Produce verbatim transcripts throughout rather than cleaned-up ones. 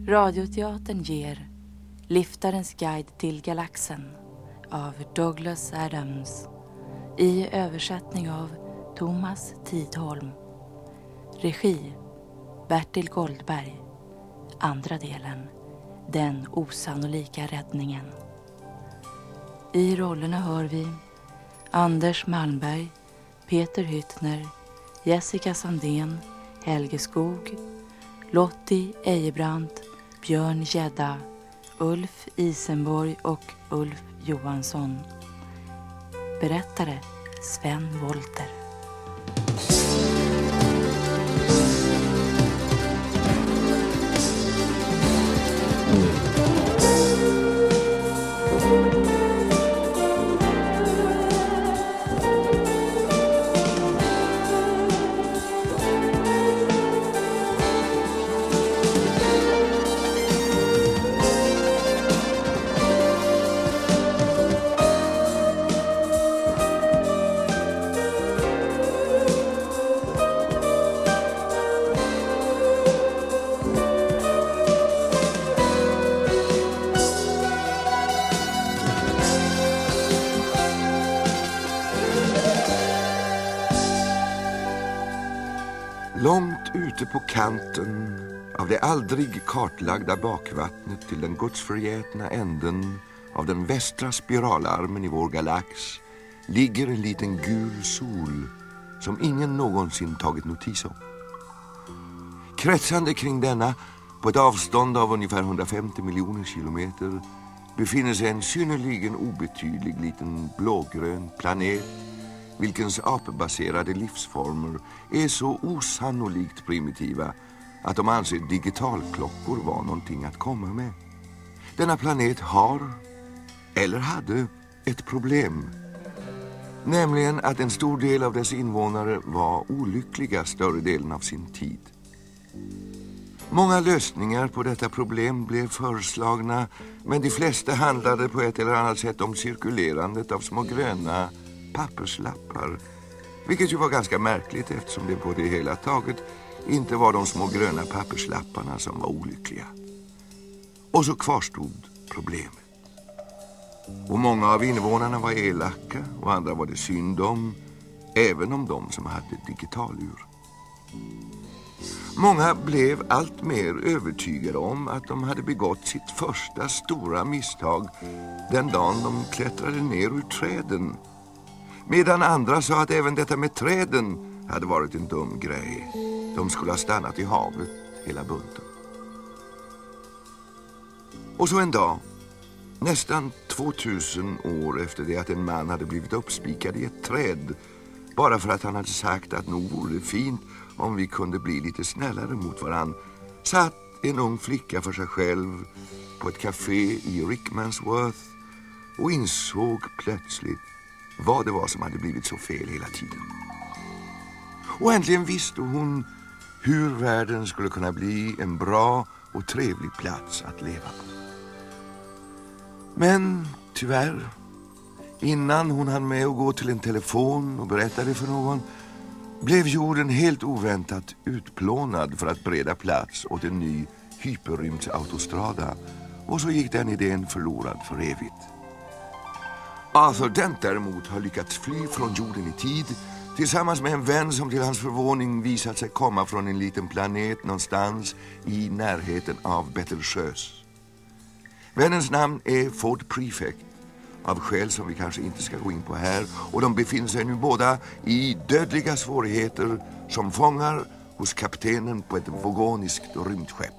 Radioteatern ger Liftarens guide till galaxen av Douglas Adams i översättning av Thomas Tidholm. Regi Bertil Goldberg. Andra delen Den osannolika räddningen. I rollerna hör vi Anders Malmberg, Peter Hyttner, Jessica Sandén, Helge Skog, Lottie Ejebrant, Björn Gedda, Ulf Isenborg och Ulf Johansson. Berättare Sven Wolter. Långt ute på kanten av det aldrig kartlagda bakvattnet till den gudsförgätna änden av den västra spiralarmen i vår galax ligger en liten gul sol som ingen någonsin tagit notis om. Kretsande kring denna på ett avstånd av ungefär hundrafemtio miljoner kilometer befinner sig en synnerligen obetydlig liten blågrön planet vilkens apbaserade livsformer är så osannolikt primitiva att de anser digitalklockor vara någonting att komma med. Denna planet har, eller hade, ett problem. Nämligen att en stor del av dess invånare var olyckliga större delen av sin tid. Många lösningar på detta problem blev föreslagna, men de flesta handlade på ett eller annat sätt om cirkulerandet av små gröna papperslappar, vilket ju var ganska märkligt eftersom det på det hela taget inte var de små gröna papperslapparna som var olyckliga. Och så kvarstod problemet. Och många av invånarna var elaka och andra var det synd om, även om de som hade digitalur. Många blev allt mer övertygade om att de hade begått sitt första stora misstag den dagen de klättrade ner ur träden, medan andra sa att även detta med träden hade varit en dum grej. De skulle ha stannat i havet hela bunten. Och så en dag, nästan tvåtusen år efter det att en man hade blivit uppspikad i ett träd, bara för att han hade sagt att nog vore det fint om vi kunde bli lite snällare mot varann, satt en ung flicka för sig själv på ett café i Rickmansworth och insåg plötsligt vad det var som hade blivit så fel hela tiden. Och äntligen visste hon hur världen skulle kunna bli en bra och trevlig plats att leva på. Men tyvärr, innan hon hann med att gå till en telefon och berätta det för någon, blev jorden helt oväntat utplånad för att bereda plats åt en ny hyperrymdsautostrada, och så gick den idén förlorad för evigt. Arthur Dent däremot har lyckats fly från jorden i tid tillsammans med en vän som till hans förvåning visat sig komma från en liten planet någonstans i närheten av Betelgeuse. Vännens namn är Ford Prefect, av skäl som vi kanske inte ska gå in på här, och de befinner sig nu båda i dödliga svårigheter som fångar hos kaptenen på ett vogoniskt rymdskepp.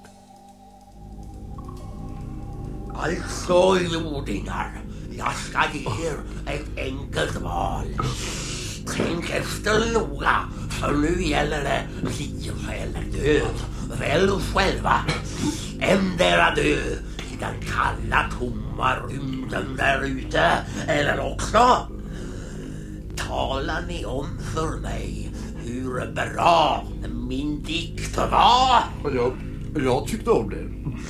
Alltså, jordingar, jag ska ge er ett enkelt val. Tänk efter noga, för nu gäller det liv eller död. Välj själva. Ändra dö i den kalla, tomma rymden där ute. Eller också talar ni om för mig hur bra min dikt var. Jag, jag tyckte om det.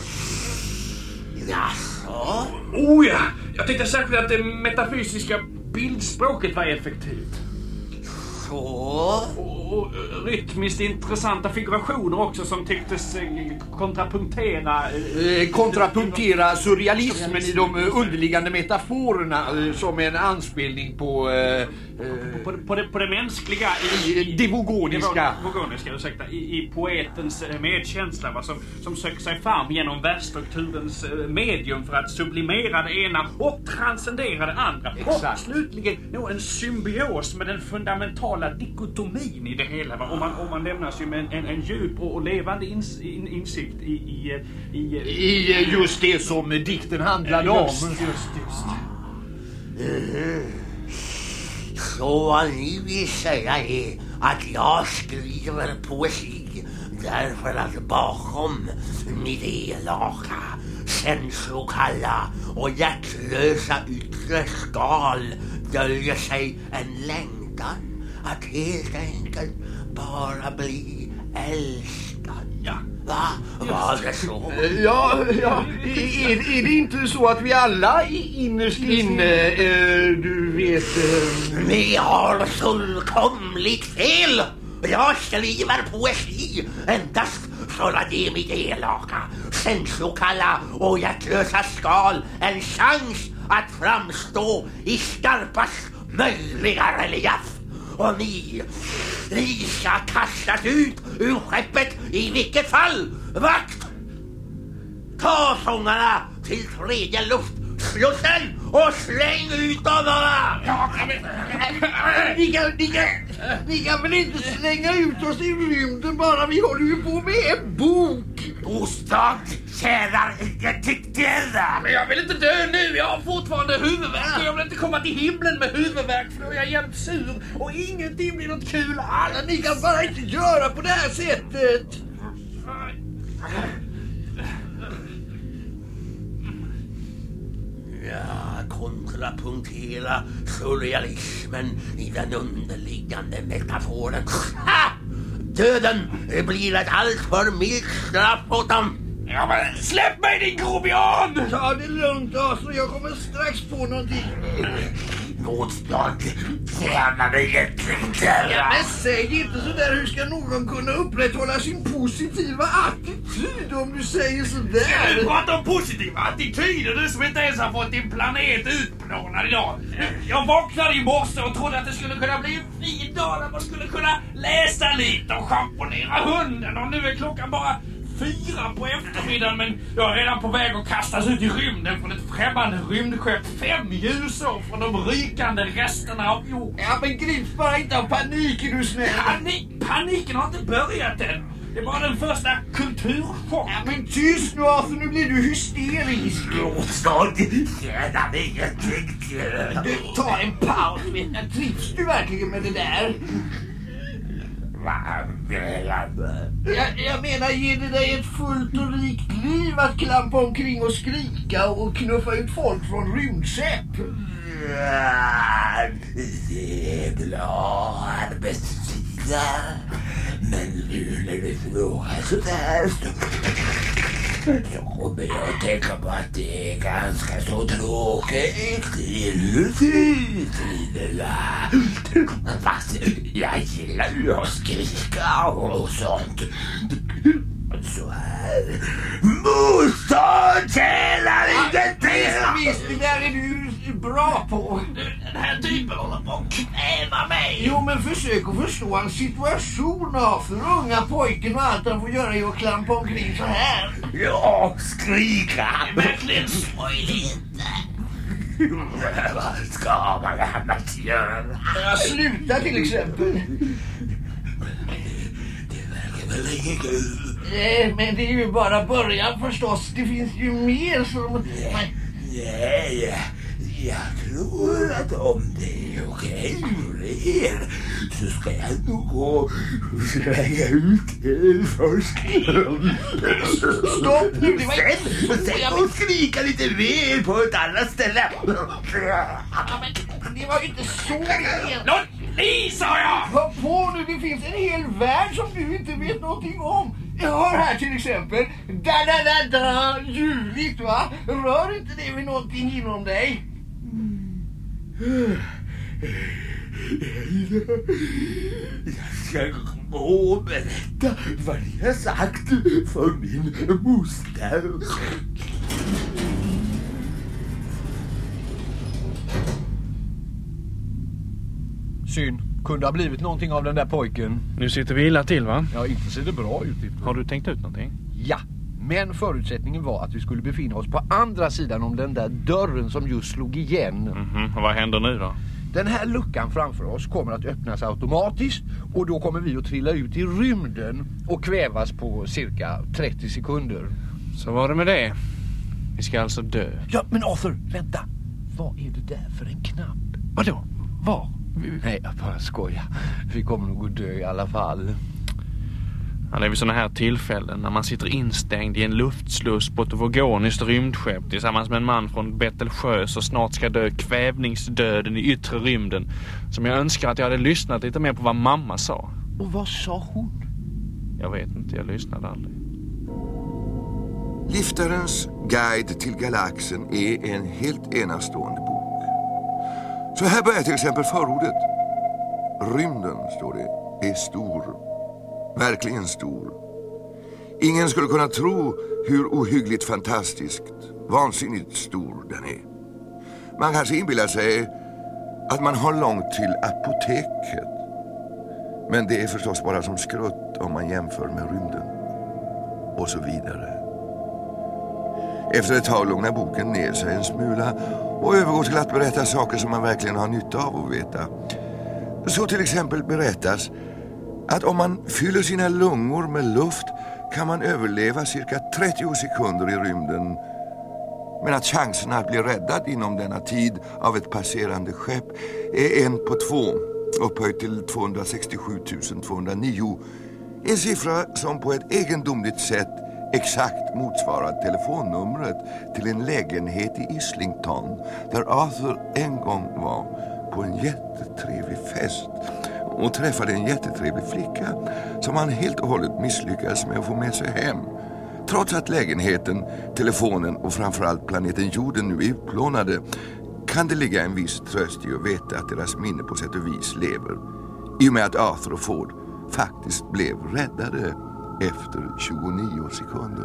Jaså? Oh ja, jag tyckte särskilt att det metafysiska bildspråket var effektivt. Så? Och och rytmiskt intressanta figurationer också som tycktes kontrapunktera... Eh, kontrapunktera surrealismen i de underliggande metaforerna som en anspelning på... Eh, på, på, det, på det mänskliga... I, i det vogoniska. Vogoniska, ursäkta. I, i poetens medkänsla, va, som, som söker sig fram genom världsstrukturens medium för att sublimera det ena och transcendera det andra. Exakt. Och slutligen nog en symbios med den fundamentala dikotomin i det hela. Va? Om, man, om man lämnas ju med en, en, en djup och, och levande ins, in, insikt i, i, i, i... I just det som dikten handlade om. Just, just, just. Mm. Så vad ni vill säga är att jag skriver poesi därför att bakom mitt elaka, känslokalla och hjärtlösa yttre skal döljer sig en längtan att helt enkelt bara bli älskad. Ja. Va? Var det så? Ja, ja. Är, är det inte så att vi alla innerst inne, eh, du vet... Eh... Ni har fullkomligt fel! Jag skriver poesi endast för att ge mitt elaka, känslokalla och hjärtlösa skal en chans att framstå i skarpast möjliga relief. Och ni, ni ska kastas ut ur skeppet i vilket fall. Vakt! Ta sångarna till tredje luftslussen och släng ut dem bara! Ja, men, ni, kan, ni, kan, ni kan väl inte slänga ut oss i rymden bara, vi håller ju på med en bok. Bostad tjänar ingenting till det. Men jag vill inte dö nu, jag har fortfarande huvudvärk och jag vill inte komma till himlen med huvudvärk för då är jag jämt sur och ingenting blir något kul alls. Ni kan bara inte göra på det här sättet. Ja, kontrapunktera surrealismen i den underliggande metaforen. Ha! Döden blir ett allt för milt straff åt dem. Ja, men släpp mig din grobian! Ta det lugnt, alltså. Jag kommer strax på någonting. Motstånd tjänar ingenting till. Ja, men säg inte sådär. Hur ska någon kunna upprätthålla sin positiva attityd om du säger sådär? Du pratar om positiva attityder, du som inte ens har fått din planet utplånad idag. Jag vaknade i morse och trodde att det skulle kunna bli en fin dag där man skulle kunna läsa lite och schamponera hunden. Och nu är klockan bara fyra på eftermiddagen, men jag är redan på väg att kastas ut i rymden från ett främmande rymdskepp fem ljusår från de rykande resterna av jord. Ja, men grips bara inte av panik, är du snäll. Panik, paniken har inte börjat än. Det var den första kulturchock. Ja, men tyst nu, Arthur, nu blir du hysterisk. Motstånd tjänar ingenting till. Du, ta en paus. Trivs du verkligen med det där? Jag, jag menar, ger det dig ett fullt och rikt liv att klampa omkring och skrika och knuffa ut folk från rymdskepp? Ja, det är bra arbetstida. Men nu när du frågar sådär så kommer jag att tänka på att det är ganska så tråkigt inuti. Fast jag gillar ju att skrika och sånt. Så här. Motstånd tjänar ingenting. Visst, det där är du bra på. Den här typen håller på att kväva mig. Jo, men försök att förstå en situation av för unga pojken och allt han får göra är att klampa omkring så här. Ja, skrika. Verkligen smojligt. Vad ska man annars göra? Jag slutar till exempel. Det verkar väl inget kul. Nej, men det är ju bara början förstås. Det finns ju mer som... Nej, jag tror att om det är okej för er så ska jag nog gå och slänga ut er först. Stopp nu, det var inte... Sen och skrika lite mer på ett annat ställe. Ja, men det var ju inte så igen. Låt bli, sa jag! Hör på nu, det finns en hel värld som du inte vet någonting om. Jag hör här till exempel. Da da da da, ljuvligt va? Rör inte det med någonting inom dig? Jag ska gå och berätta vad ni har sagt för min moster. Syn, kunde ha blivit någonting av den där pojken. Nu sitter vi illa till, va? Ja, inte ser det bra ut. Har du tänkt ut någonting? Ja, men förutsättningen var att vi skulle befinna oss på andra sidan om den där dörren som just slog igen. Mm-hmm. Och vad händer nu då? Den här luckan framför oss kommer att öppnas automatiskt och då kommer vi att trilla ut i rymden och kvävas på cirka trettio sekunder. Så var det med det. Vi ska alltså dö. Ja, men Arthur, vänta. Vad är det där för en knapp? Vadå? Var? Nej, jag bara skojar. Vi kommer nog att dö i alla fall. Ja, det är vid sådana här tillfällen när man sitter instängd i en luftsluss på ett vogoniskt rymdskepp tillsammans med en man från Bettelsjö så snart ska dö kvävningsdöden i yttre rymden som jag önskar att jag hade lyssnat lite mer på vad mamma sa. Och vad sa hon? Jag vet inte, jag lyssnade aldrig. Liftarens guide till galaxen är en helt enastående bok. Så här börjar till exempel förordet. Rymden, står det, är stor. Verkligen stor. Ingen skulle kunna tro hur ohyggligt fantastiskt, vansinnigt stor den är. Man kanske inbillar sig att man har långt till apoteket. Men det är förstås bara som skrutt om man jämför med rymden. Och så vidare. Efter ett tag lugnar boken ner sig en smula och övergår till att berätta saker som man verkligen har nytta av att veta. Så till exempel berättas att om man fyller sina lungor med luft kan man överleva cirka trettio sekunder i rymden. Men att chanserna att bli räddad inom denna tid av ett passerande skepp är en på två, upphöjt till tvåhundrasextiosju tusen tvåhundranio. En siffra som på ett egendomligt sätt exakt motsvarar telefonnumret till en lägenhet i Islington där Arthur en gång var på en jättetrevlig fest och träffade en jättetrevlig flicka som han helt och hållet misslyckades med att få med sig hem. Trots att lägenheten, telefonen och framförallt planeten jorden nu är utplånade kan det ligga en viss tröst i att veta att deras minne på sätt och vis lever. I och med att Arthur och Ford faktiskt blev räddade efter tjugonio sekunder.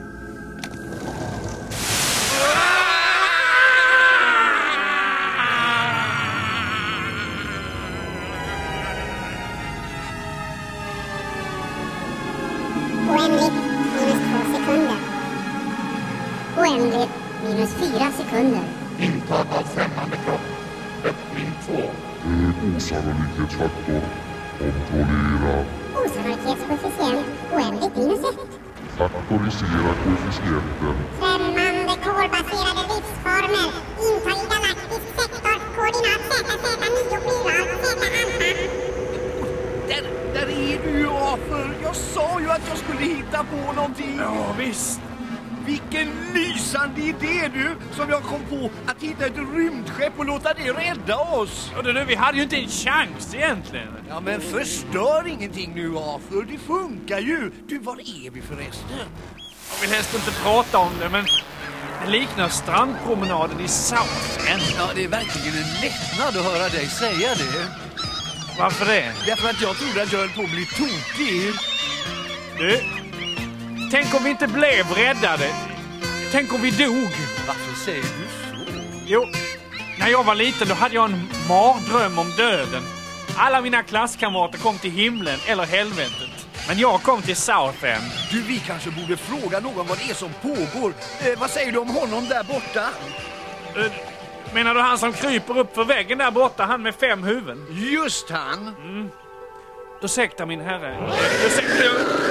Oändligt minus två sekunder. Oändligt minus fyra sekunder. Intag av främmande kropp. Öppning två. Eh, osannolikhetsfaktor. Kontrollera. Osannolikhetskoefficient. Oändligt minus ett. Faktorisera koefficienten. Främmande kolbaserade livsformer. Intag i galaktisk sektor. Koordinat Z Z nio plural Z alfa. Där, där är du ju, Arthur. Jag sa ju att jag skulle hitta på någonting. Ja, visst. Vilken lysande idé du, som jag kom på, att hitta ett rymdskepp och låta det rädda oss. Ja, du, vi hade ju inte en chans egentligen. Ja, men förstör ingenting nu, Arthur. Det funkar ju. Du, var är vi förresten? Jag vill helst inte prata om det, men det liknar strandpromenaden i Southend. Ja, det är verkligen en lättnad att höra dig säga det. Varför det? Därför att jag trodde att jag höll på att bli tokig. Du, tänk om vi inte blev räddade. Tänk om vi dog. Varför säger du så? Jo, när jag var liten då hade jag en mardröm om döden. Alla mina klasskamrater kom till himlen eller helvetet. Men jag kom till Southend. Du, vi kanske borde fråga någon vad det är som pågår. Eh, vad säger du om honom där borta? Uh, menar du han som kryper upp för väggen där borta, han med fem huvuden? Just han. Mm. Då säkta min herre. Då säkta...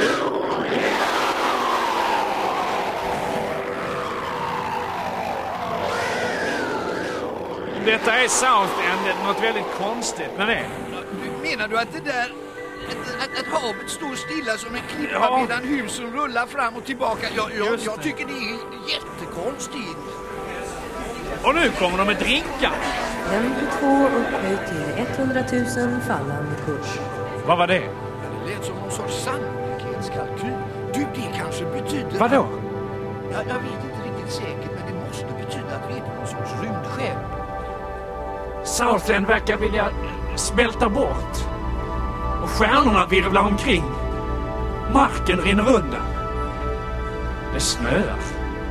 Detta är Southend, något väldigt konstigt med det. Menar du att det där... Att, att, att havet står stilla som en klippa Ja. medan husen rullar fram och tillbaka? Jag, jag, jag tycker det är jättekonstigt. Och nu kommer de med drinkar. femtiotvå upphöjt till etthundratusen fallande kurs. Vad var det? Det lät som någon sorts sannolikhetskalkyl. Du, det kanske betyder... Vadå? Ja, jag vet inte riktigt säkert, men det måste betyda att vi är på någon sorts rymdskepp. Southend verkar vilja smälta bort. och stjärnorna virvlar omkring. Marken rinner undan. Det snöar.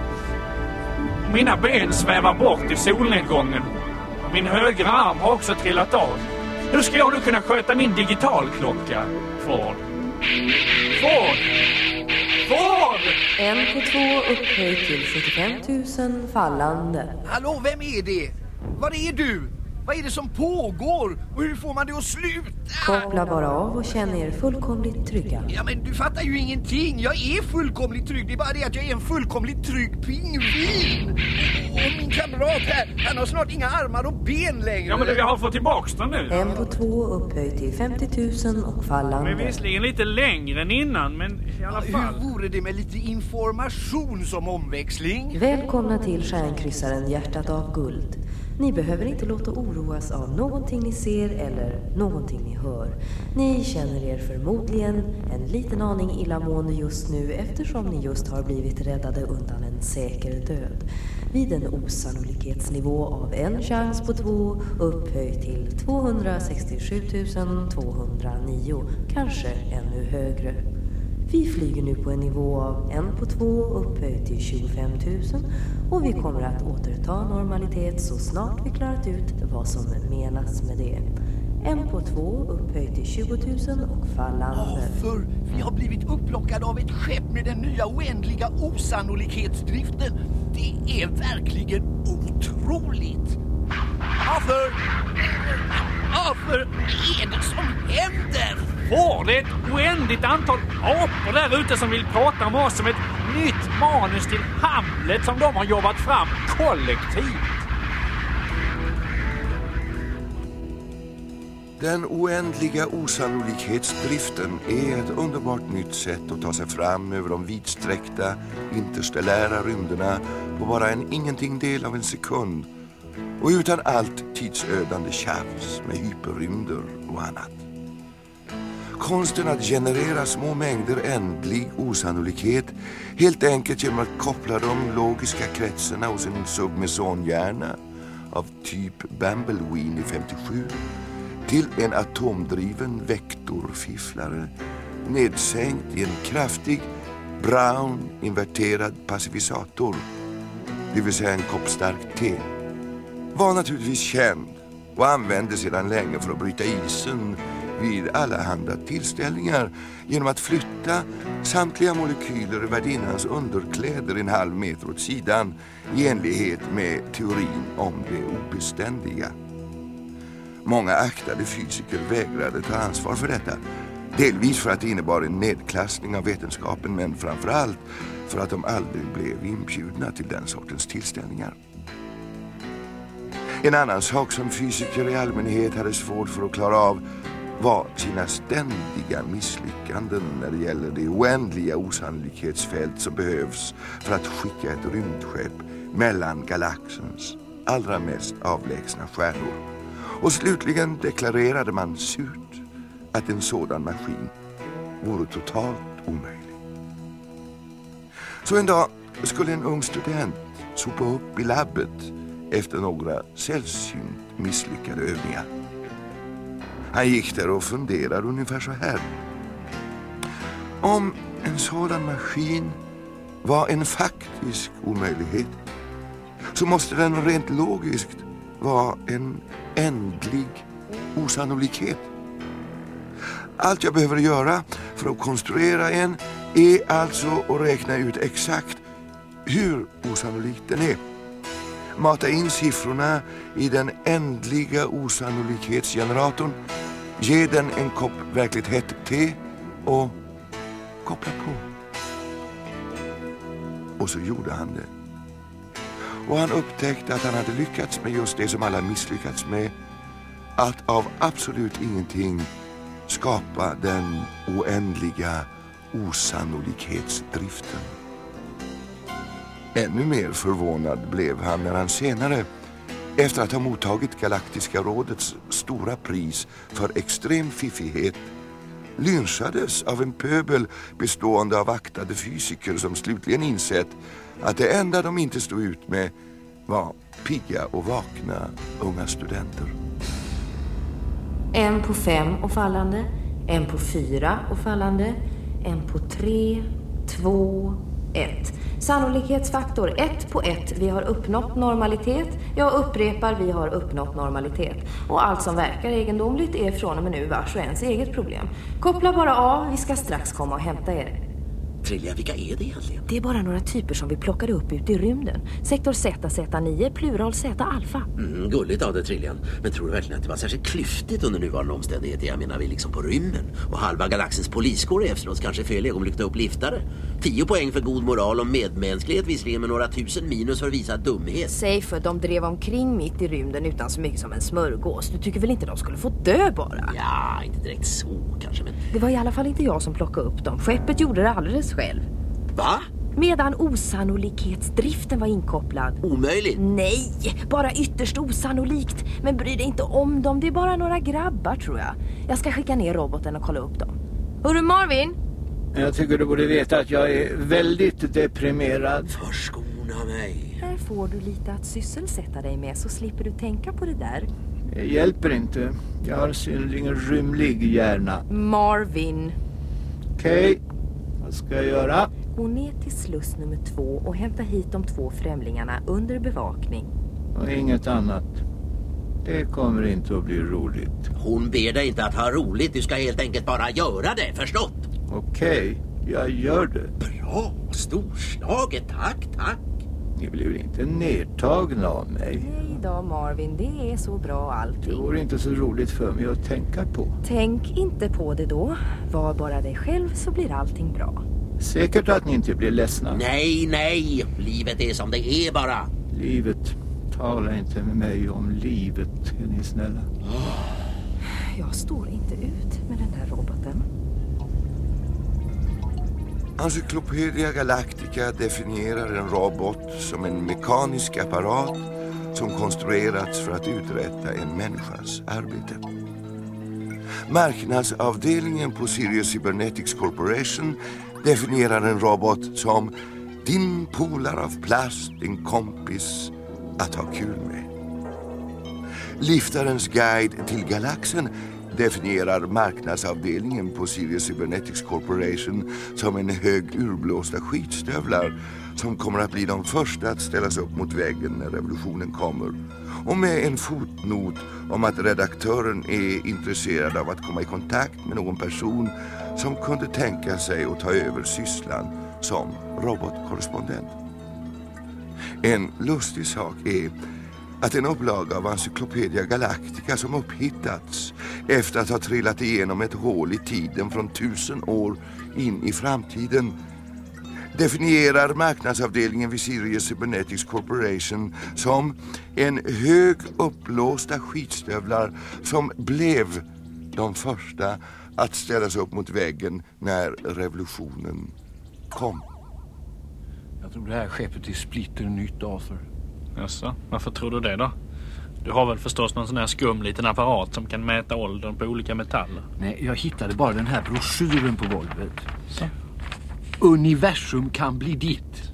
Mina ben svävar bort i solnedgången. Och min högra arm har också trillat av. Hur ska jag nu kunna sköta min digitalklocka, Ford? Ford! Ford! En på två upphöjt till sjuttiofem tusen fallande. Hallå, vem är det? Var är du? Vad är det som pågår? Och hur får man det att sluta? Koppla bara av och känn er fullkomligt trygga. Ja, men du fattar ju ingenting. Jag är fullkomligt trygg. Det är bara det att jag är en fullkomligt trygg pingvin. Och min kamrat här, han har snart inga armar och ben längre. Ja, men vi har fått tillbaks den nu. En på två upphöjt till femtio tusen och fallande. Men visserligen lite längre än innan, men i alla fall. Hur vore det med lite information som omväxling? Välkomna till stjärnkryssaren Hjärtat av guld. Ni behöver inte låta oroas av någonting ni ser eller någonting ni hör. Ni känner er förmodligen en liten aning illamående just nu eftersom ni just har blivit räddade undan en säker död. Vid en osannolikhetsnivå av en chans på två upphöjt till tvåhundrasextiosju tusen tvåhundranio, kanske ännu högre. Vi flyger nu på en nivå av en på två upphöjt till tjugofem tusen och vi kommer att återta normalitet så snart vi klarat ut vad som menas med det. En på två upphöjt till tjugo tusen och fallande. För vi har blivit upplockade av ett skepp med den nya oändliga osannolikhetsdriften. Det är verkligen otroligt. Varför? Varför är det som händer? Får det ett oändligt antal apor där ute som vill prata med oss om ett nytt manus till Hamlet som de har jobbat fram kollektivt. Den oändliga osannolikhetsdriften är ett underbart nytt sätt att ta sig fram över de vidsträckta interstellära rymderna på bara en ingenting del av en sekund och utan allt tidsödande tjafs med hyperrymder och annat. Konsten att generera små mängder ändlig osannolikhet helt enkelt genom att koppla de logiska kretsarna hos en submesonhjärna av typ Bambleween i femtiosju till en atomdriven vektorfifflare nedsänkt i en kraftig brown inverterad pacificator, det vill säga en kopp starkt te, var naturligtvis känd och användes sedan länge för att bryta isen vid allehanda tillställningar genom att flytta samtliga molekyler i värdinnans underkläder en halv meter åt sidan i enlighet med teorin om det obeständiga. Många aktade fysiker vägrade ta ansvar för detta, delvis för att det innebar en nedklassning av vetenskapen men framförallt för att de aldrig blev inbjudna till den sortens tillställningar. En annan sak som fysiker i allmänhet hade svårt för att klara av var sina ständiga misslyckanden när det gäller det oändliga osannolikhetsfält som behövs för att skicka ett rymdskepp mellan galaxens allra mest avlägsna stjärnor. Och slutligen deklarerade man surt att en sådan maskin vore totalt omöjlig. Så en dag skulle en ung student sopa upp i labbet efter några sällsynt misslyckade övningar. Han gick där och funderade ungefär så här. Om en sådan maskin var en faktisk omöjlighet så måste den rent logiskt vara en ändlig osannolikhet. Allt jag behöver göra för att konstruera en är alltså att räkna ut exakt hur osannolik den är. Mata in siffrorna i den ändliga osannolikhetsgeneratorn, ge den en kopp verkligt hett te och koppla på. Och så gjorde han det. Och han upptäckte att han hade lyckats med just det som alla misslyckats med. Att av absolut ingenting skapa den oändliga osannolikhetsdriften. Ännu mer förvånad blev han när han senare, efter att ha mottagit Galaktiska rådets stora pris för extrem fiffighet, lynchades av en pöbel bestående av aktade fysiker som slutligen insett att det enda de inte stod ut med var pigga och vakna unga studenter. En på fem och fallande. En på fyra och fallande. En på tre, två, ett. Sannolikhetsfaktor ett på ett. Vi har uppnått normalitet. Jag upprepar, vi har uppnått normalitet. Och allt som verkar egendomligt är från och med nu vars och ens eget problem. Koppla bara av, vi ska strax komma och hämta er. Trilja, vilka är det egentligen? Det är bara några typer som vi plockade upp ut i rymden. Sektor Z Z nio, plural Z alfa. Mm, gulligt av det, Trillian. Men tror du verkligen att det var särskilt klyftigt under nuvarande omständigheter? Jag menar, vi är liksom på rymmen. Och halva galaxens poliskår är efteråt kanske fel ögonblick upp liftare. Tio poäng för god moral och medmänsklighet, visserligen med några tusen minus för visad dumhet. Säg för de drev omkring mitt i rymden utan så mycket som en smörgås. Du tycker väl inte de skulle få dö bara? Ja, inte direkt så kanske, men... Det var i alla fall inte jag som plockade upp dem. Skeppet gjorde det alldeles själv. Va? Medan osannolikhetsdriften var inkopplad. Omöjligt? Nej, bara ytterst osannolikt. Men bry dig inte om dem, det är bara några grabbar tror jag. Jag ska skicka ner roboten och kolla upp dem. Hörru Marvin? Jag tycker du borde veta att jag är väldigt deprimerad. Förskona mig. Här får du lite att sysselsätta dig med så slipper du tänka på det där. Det hjälper inte. Jag har synnerligen rymlig hjärna. Marvin. Okej, okay. Vad ska jag göra? Gå ner till sluss nummer två och hämta hit de två främlingarna under bevakning. Och inget annat. Det kommer inte att bli roligt. Hon ber dig inte att ha roligt. Du ska helt enkelt bara göra det, förstått? Okej, okay, jag gör det. Bra, storslaget, tack, tack. Ni blir inte nedtagna av mig. Nej då Marvin, det är så bra allting. Det vore inte så roligt för mig att tänka på. Tänk inte på det då. Var bara dig själv så blir allting bra. Säkert att ni inte blir ledsna. Nej, nej. Livet är som det är bara. Livet. Tala inte med mig om livet, är ni snälla. Jag står inte ut med den där roboten. Encyclopedia Galactica definierar en robot som en mekanisk apparat som konstruerats för att uträtta en människas arbete. Marknadsavdelningen på Sirius Cybernetics Corporation definierar en robot som din polare av plast, en kompis att ha kul med. Liftarens guide till galaxen definierar marknadsavdelningen på Sirius Cybernetics Corporation som en hög urblåsta skitstövlar som kommer att bli de första att ställas upp mot väggen när revolutionen kommer. Och med en fotnot om att redaktören är intresserad av att komma i kontakt med någon person som kunde tänka sig att ta över sysslan som robotkorrespondent. En lustig sak är att en upplaga av Encyclopedia Galactica som upphittats efter att ha trillat igenom ett hål i tiden från tusen år in i framtiden definierar marknadsavdelningen vid Sirius Cybernetics Corporation som en hög uppblåsta skitstövlar som blev de första att ställas upp mot väggen när revolutionen kom. Jag tror det här skeppet är splitter nytt, Arthur. Jaså, varför tror du det då? Du har väl förstås någon sån här skum liten apparat som kan mäta åldern på olika metaller? Nej, jag hittade bara den här broschyren på golvet. Så. Universum kan bli ditt.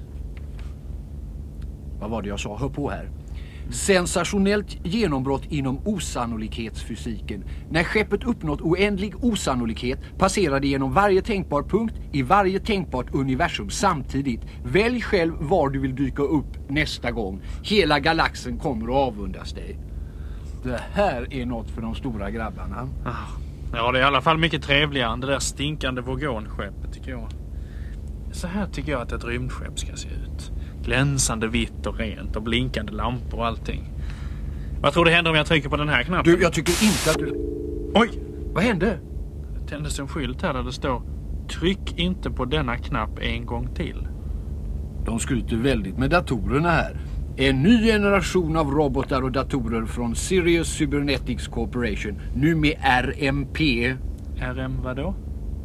Vad var det jag sa? Hör på här. Sensationellt genombrott inom osannolikhetsfysiken. När skeppet uppnått oändlig osannolikhet passerade genom varje tänkbar punkt i varje tänkbart universum samtidigt. Välj själv var du vill dyka upp nästa gång. Hela galaxen kommer att avundas dig. Det här är något för de stora grabbarna. Ja, det är i alla fall mycket trevligare än det där stinkande vågonskeppet tycker jag. Så här tycker jag att ett rymdskepp ska se ut. Glänsande vitt och rent och blinkande lampor och allting. Vad tror du händer om jag trycker på den här knappen? Du, jag tycker inte att du... Oj! Vad hände? Det tändes en skylt här där det står: tryck inte på denna knapp en gång till. De skryter väldigt med datorerna här. En ny generation av robotar och datorer från Sirius Cybernetics Corporation. Nu med R M P. R M vad då?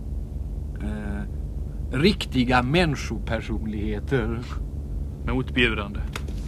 Eh, riktiga människopersonligheter. Motbjudande.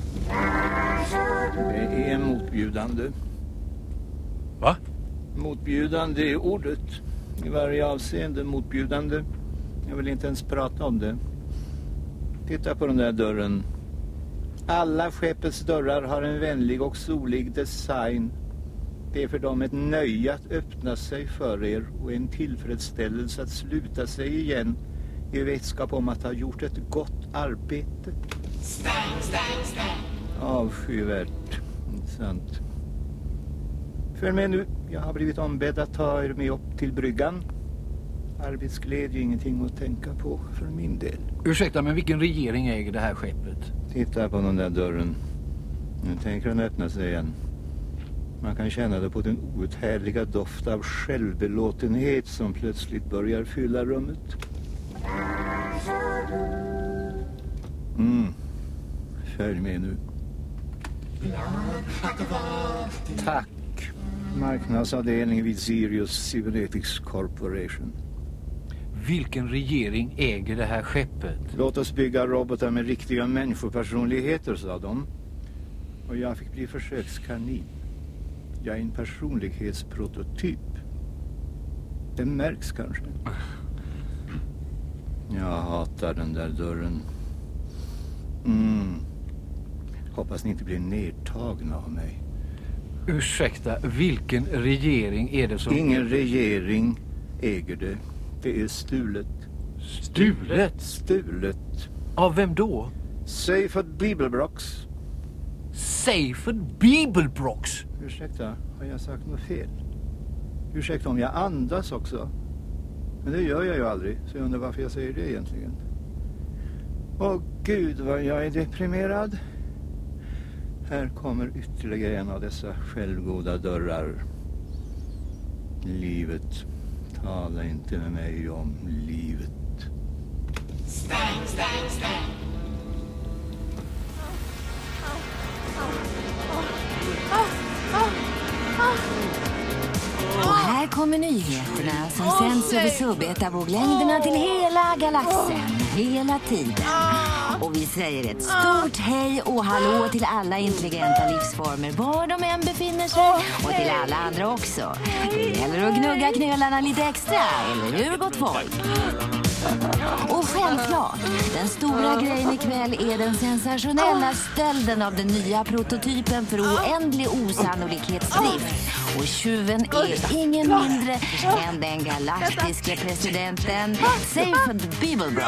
Det är motbjudande. Va? Motbjudande är ordet. I varje avseende motbjudande. Jag vill inte ens prata om det. Titta på den där dörren. Alla skeppets dörrar har en vänlig och solig design. Det är för dem ett nöje att öppna sig för er och en tillfredsställelse att sluta sig igen i vetskap om att ha gjort ett gott arbete. Stäng, stäng, stäng. Avskyvärt, sant. Följ med nu, jag har blivit ombedd att ta er med upp till bryggan. Arbetsglädje är ingenting att tänka på för min del. Ursäkta, men vilken regering äger det här skeppet? Titta på den där dörren. Nu tänker den öppna sig igen. Man kan känna det på den outhärdliga doft av självbelåtenhet som plötsligt börjar fylla rummet. Mm. Följ med nu. Tack. Marknadsavdelning vid Sirius Cybernetics Corporation. Vilken regering äger det här skeppet? Låt oss bygga robotar med riktiga människopersonligheter, sa de. Och jag fick bli försökskanin. Jag är en personlighetsprototyp. Det märks kanske. Jag hatar den där dörren. Mm. Hoppas ni inte blir nedtagna av mig. Ursäkta, vilken regering är det som... Ingen regering äger det. Det är stulet. Stulet? Stulet. Av vem då? Seyfried Beeblebrox. Seyfried Beeblebrox? Ursäkta, har jag sagt något fel? Ursäkta om jag andas också. Men det gör jag ju aldrig, så jag undrar varför jag säger det egentligen. Åh gud vad jag är deprimerad. Här kommer ytterligare en av dessa självgoda dörrar. Livet. Tala inte med mig om livet. Stäng, stäng, stäng. Och här kommer nyheterna som sänds över subetaboglängderna till hela galaxen, hela tiden. Och vi säger ett stort hej och hallå till alla intelligenta livsformer, var de än befinner sig, och till alla andra också. Det gäller att gnugga knölarna lite extra, eller hur, gott folk? Och självklart, den stora grejen ikväll är den sensationella stölden av den nya prototypen för oändlig osannolikhetsdrift. Och tjuven är ingen mindre än den galaktiska presidenten Seyfried Beeblebrox.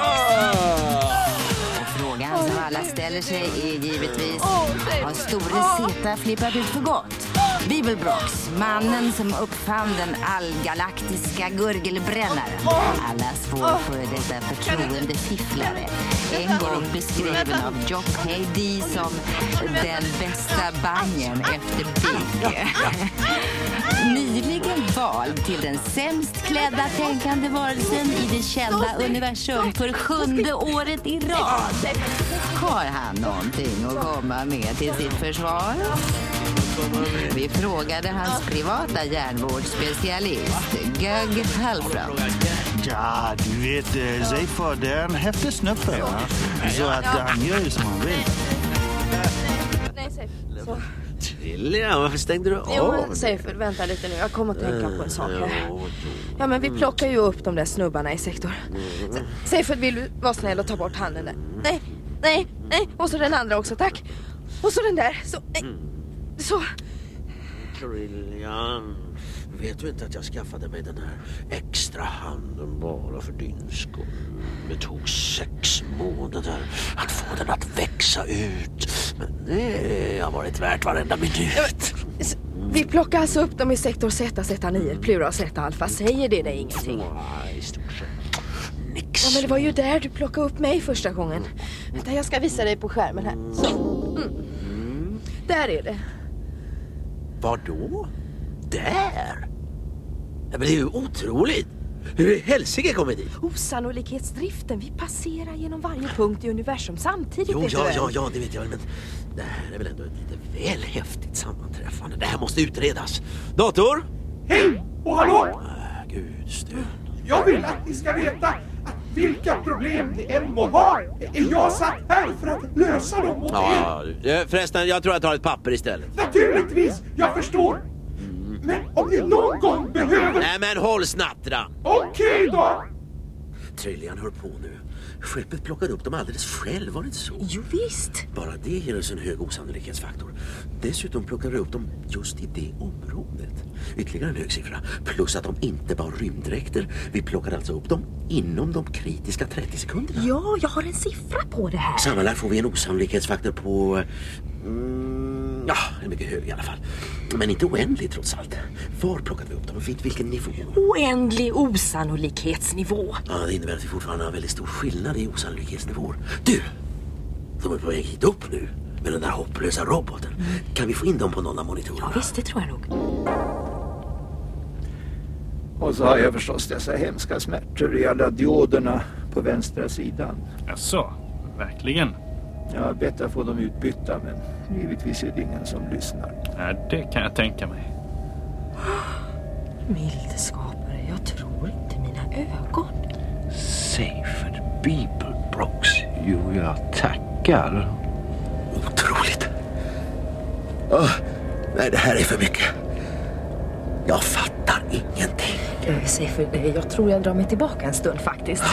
Och frågan som alla ställer sig är givetvis: har store Zeta flippat ut för gott? Beeblebrox, mannen som uppfann den allgalaktiska gurgelbrännaren, allas vår före detta förtroendefifflare, en gång beskriven av Jock Heidi som den bästa bangen efter Big. Nyligen vald till den sämst klädda tänkande varelsen i det kända universum för sjunde året i rad. Har han någonting att komma med till sitt försvar? Vi frågade hans privata hjärnvårdsspecialist, Gög Halfram. Ja, du vet, Seyfried är en häftig snubbe, va? Så att han gör ju som han vill. Nej, Seyfried. Så. Tillia, varför stängde du av? Jo, men Seyfried, vänta lite nu. Jag kommer att tänka på en sak här. Ja, men vi plockar ju upp de där snubbarna i sektor. Seyfried, vill du vara snäll och ta bort handen där? Nej, nej, nej. Och så den andra också, tack. Och så den där, så... Nej. Så... Trillian, vet du inte att jag skaffade mig den här extra handen bara för din skull? Det tog sex månader att få den att växa ut. Men det har varit värt varenda minut. Vi plockar alltså upp dem i sektor Z, Z nio, plural Z alfa. Säger det dig ingenting? Nej, i stort sett. Nix. Ja, men det var ju där du plockade upp mig första gången. Vänta, jag ska visa dig på skärmen här. Så. Mm. Där är det. Var då? Där? Ja, men det är ju otroligt. Hur är helsike kommit dit? Osannolikhetsdriften. Vi passerar genom varje punkt i universum samtidigt. Jo, ja, väl? ja, ja, det vet jag. Men det här är väl ändå ett lite väl häftigt sammanträffande. Det här måste utredas. Dator? Hej och hallå! Äh, Gud, stöd. Jag vill att ni ska veta att vilka problem ni än må ha är jag satt här för att lösa dem åt ja, er. Förresten, jag tror jag tar ett papper istället. Naturligtvis, jag förstår. Men om ni någon gång behöver... Nej, men håll snattran. Okej då. Trillian, hör på nu. Skeppet plockade upp dem alldeles själv, var det inte så? Jo visst. Bara det ger oss en hög osannolikhetsfaktor. Dessutom plockade de upp dem just i det området. Ytterligare en hög siffra. Plus att de inte var rymddräkter. Vi plockade alltså upp dem inom de kritiska trettio sekunderna. Ja, jag har en siffra på det här. Sammanlagt får vi en osannolikhetsfaktor på... Mm, ja, en mycket hög i alla fall. Men inte oändlig trots allt. Var plockade vi upp dem? Vid vilken nivå? Oändlig osannolikhetsnivå. Ja, det innebär att vi fortfarande har väldigt stor skillnad i osannolikhetsnivåer. Du! De är på väg hit upp nu med den där hopplösa roboten. Mm. Kan vi få in dem på någon av monitorerna? Ja, visst, det tror jag nog. Och så har jag förstås dessa hemska smärtor i alla dioderna på vänstra sidan. Jaså, verkligen? Jag har bett att få dem utbytta, men givetvis är det ingen som lyssnar. Ja, det kan jag tänka mig. Milde skapare, jag tror inte mina ögon. Seyfried Beeblebrox. Jo, jag tackar. Otroligt. Oh, nej, det här är för mycket. Jag fattar ingenting. Äh, Seyfried, jag tror jag drar mig tillbaka en stund faktiskt.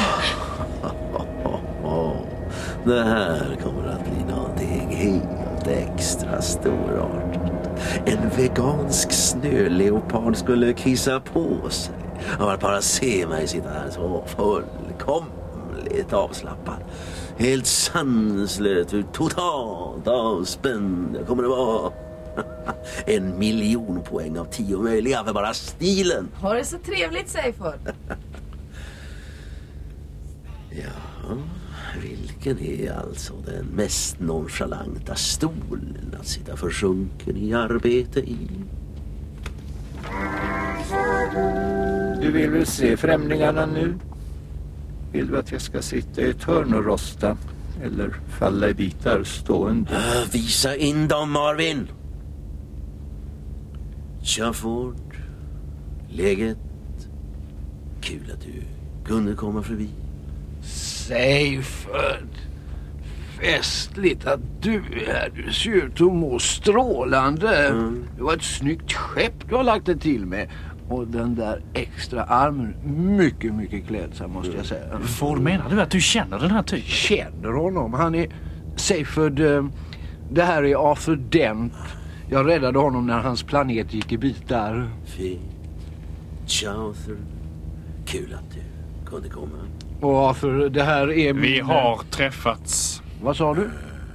Det här kommer att bli någonting helt extra storartat. En vegansk snöleopard skulle kissa på sig av att bara se mig sitta här så fullkomligt avslappad. Helt sanslöst, totalt avspänd. Jag kommer att vara en miljon poäng av tio möjliga för bara stilen. Har det så trevligt, Seyfried? Ja, vilken är alltså den mest nonchalanta stolen att sitta försjunken i arbete i? Du vill väl se främlingarna nu? Vill du att jag ska sitta i ett hörn och rosta? Eller falla i bitar stående? Äh, visa in dem, Marvin! Shufford, läget. Kul att du kunde komma förbi. Seyfried. Festligt att du är här. Du ser ut att må strålande. Mm. Det var ett snyggt skepp du har lagt det till med. Och den där extra armen, mycket, mycket klädsam måste jag säga. Vad menar du att du känner den här typen? Känner honom? Han är Seyfried. Det här är Arthur Dent. Jag räddade honom när hans planet gick i bitar. Fint. Arthur. Kul att du kunde komma. Och Arthur, det här är... Vi min... har träffats. Vad sa du?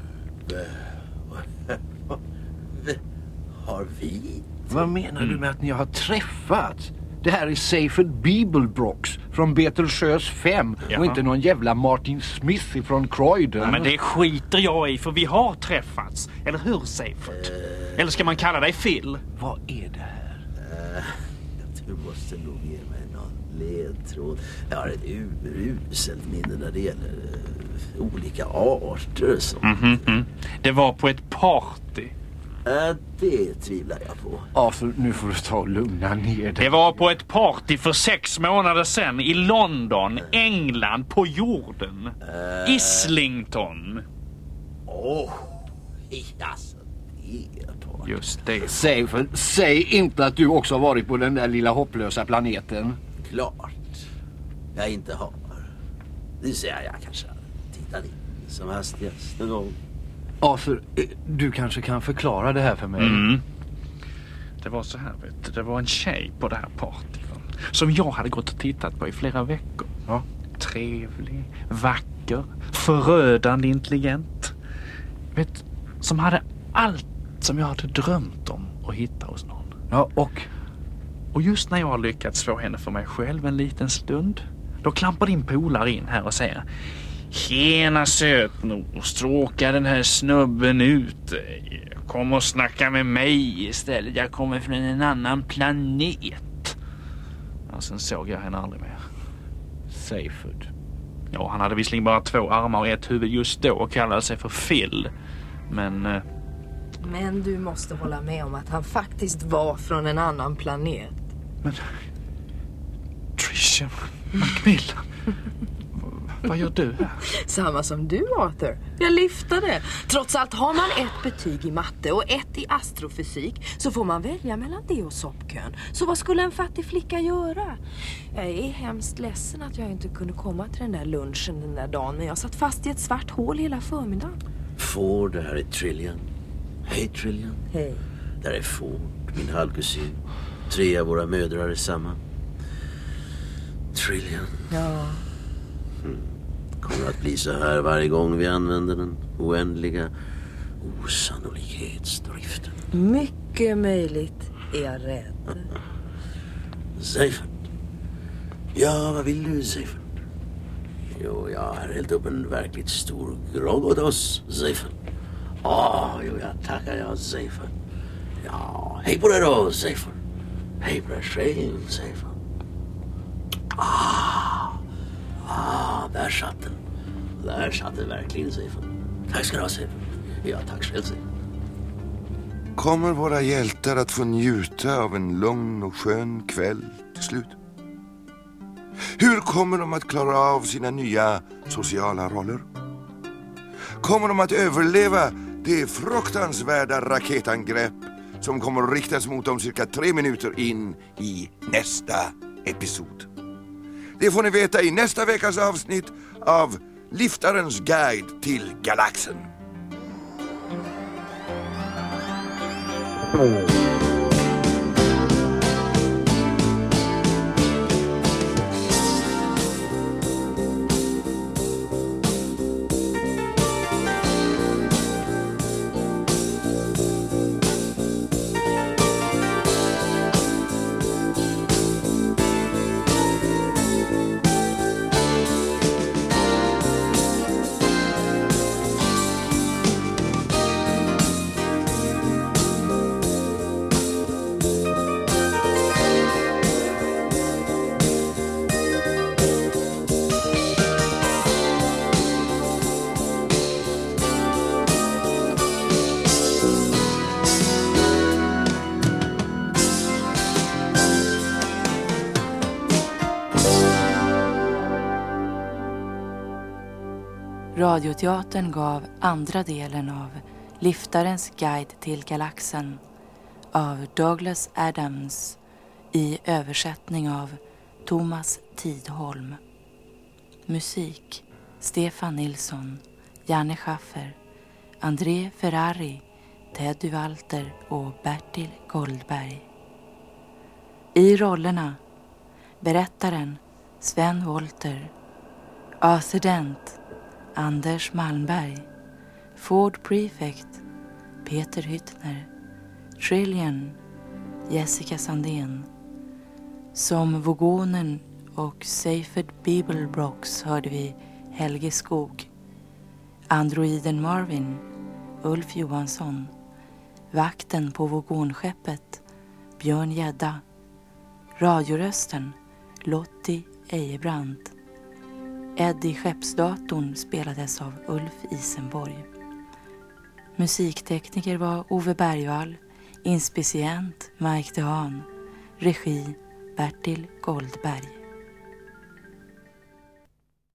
Har vi? Vad menar mm. du med att ni har träffats? Det här är Seyfried Beeblebrox från Betelgeuse fem. Jaha. Och inte någon jävla Martin Smith från Croydon. Ja, men det skiter jag i, för vi har träffats. Eller hur, Seyfried? Uh, Eller ska man kalla dig Phil? Vad är det här? Uh, du måste nog ge mig någon ledtråd. Jag har ett uruselt minne när det gäller uh, olika arter. Som... Mm-hmm, mm. Det var på ett party. Äh, det tvivlar jag på. Ja, för nu får du ta och lugna ner dig. Det var på ett party för sex månader sedan i London, England, på jorden. Äh... Islington. Åh, oh, alltså det på. Just det. Säg, för, säg inte att du också har varit på den där lilla hopplösa planeten. Klart. Jag inte har. Nu ser jag, jag kanske tittar in som hastigast någon gång. Ja, för du kanske kan förklara det här för mig. Mm. Det var så här, vet du. Det var en tjej på det här partyt som jag hade gått och tittat på i flera veckor. Ja. Trevlig, vacker, förödande intelligent. Vet, som hade allt som jag hade drömt om att hitta hos någon. Ja, och? Och just när jag har lyckats få henne för mig själv en liten stund, då klampar din polare in här och säger: tjena sötnor, stråka den här snubben ut. Kom och snacka med mig istället. Jag kommer från en annan planet. Ja, sen såg jag henne aldrig mer. Seyfried. Ja, han hade visserligen bara två armar och ett huvud just då och kallade sig för Phil. Men... Eh... Men du måste hålla med om att han faktiskt var från en annan planet. Men... Tricia, Macmillan... Vad gör du här? Samma som du, Arthur. Jag lyftade. Trots allt har man ett betyg i matte och ett i astrofysik, så får man välja mellan det och soppkön. Så vad skulle en fattig flicka göra? Jag är hemskt ledsen att jag inte kunde komma till den där lunchen den där dagen, men jag satt fast i ett svart hål hela förmiddagen. Ford, det här är Trillian. Hej Trillian. Hej. Där är Ford, min halvkusin. Tre av våra mödrar är samma. Trillian. Ja. Mm. Kommer att bli så här varje gång vi använder den oändliga osannolikhetsdriften. Mycket möjligt, är jag rädd. Seifert. Ja, vad vill du, Seifert? Jo, jag har hällt upp en verkligt stor grogg åt oss, Seifert. Åh, jo, jag tackar jag, Seifert. Ja, hej på dig då, Seifert. Hej på dig själv, Seifert. Ah, ah, där satt den. Där satt den verkligen, Seifert. Tack ska du ha, Seifert. Ja, tack själv, Seifert. Kommer våra hjältar att få njuta av en lugn och skön kväll till slut? Hur kommer de att klara av sina nya sociala roller? Kommer de att överleva det fruktansvärda raketangrepp som kommer att riktas mot dem cirka tre minuter in i nästa episod? Det får ni veta i nästa veckas avsnitt av Liftarens guide till galaxen. Radioteatern gav andra delen av Liftarens guide till galaxen av Douglas Adams i översättning av Thomas Tidholm. Musik Stefan Nilsson, Janne Schaffer, André Ferrari, Teddy Walter och Bertil Goldberg. I rollerna berättaren Sven Wollter, Arthur Dent Anders Malmberg, Ford Prefect Peter Hyttner, Trillian Jessica Sandén. Som Vogonen och Seifert Bibelbrox hörde vi Helge Skog. Androiden Marvin Ulf Johansson. Vakten på Vogonskeppet Björn Gädda. Radiorösten Lottie Ejebrant. Eddie Skeppsdatorn spelades av Ulf Isenborg. Musiktekniker var Ove Bergvall, inspicient Mike Dehan, regi Bertil Goldberg.